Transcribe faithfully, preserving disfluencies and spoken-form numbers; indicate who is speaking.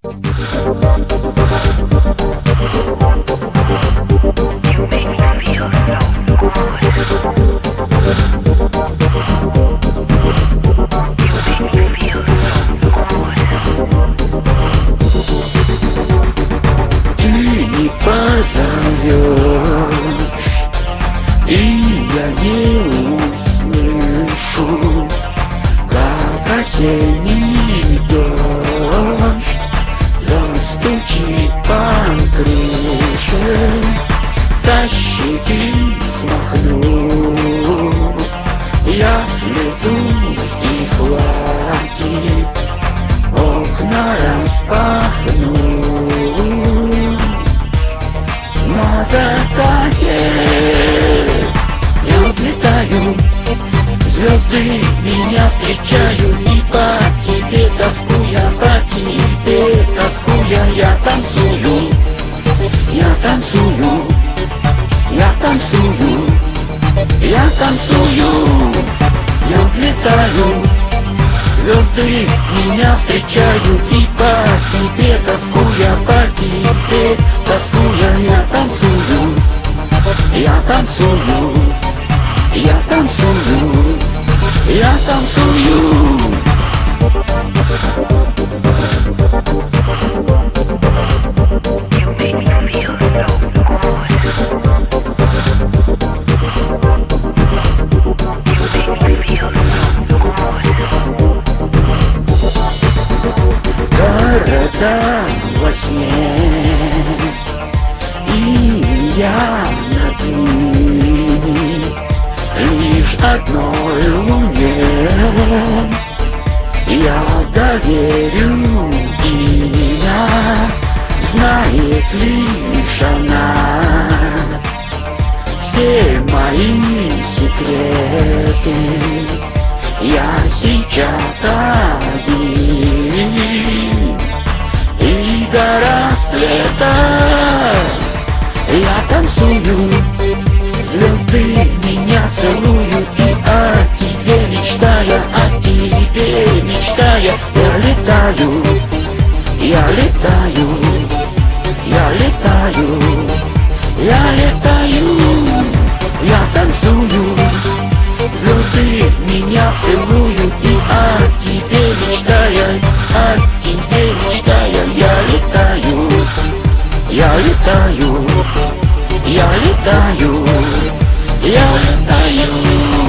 Speaker 1: И я не услышу, как осенний дождь застучит по крыше, защити смахну я слезу и хватит окна распахну. На закате я взлетаю, звезды меня встречают, и по тебе тоскуя, по тебе тоскуя, я танцую, я танцую, я танцую, я танцую, я взлетаю, звезды меня встречают, и по тебе тоскуя, по тебе тоскуя, я танцую, я танцую, я танцую, я танцую. Города во сне, и я над ними, лишь одной луне я доверю имя, знает лишь она все мои секреты. Я сейчас один, и до рассвета я танцую, звезды меня целуют, и о тебе мечтая, о тебе мечтая, я летаю, я летаю, я летаю, я летаю, я танцую, звезды меня целуют, и о тебе мечтая, о тебе мечтая, я летаю, я летаю, я летаю, я летаю.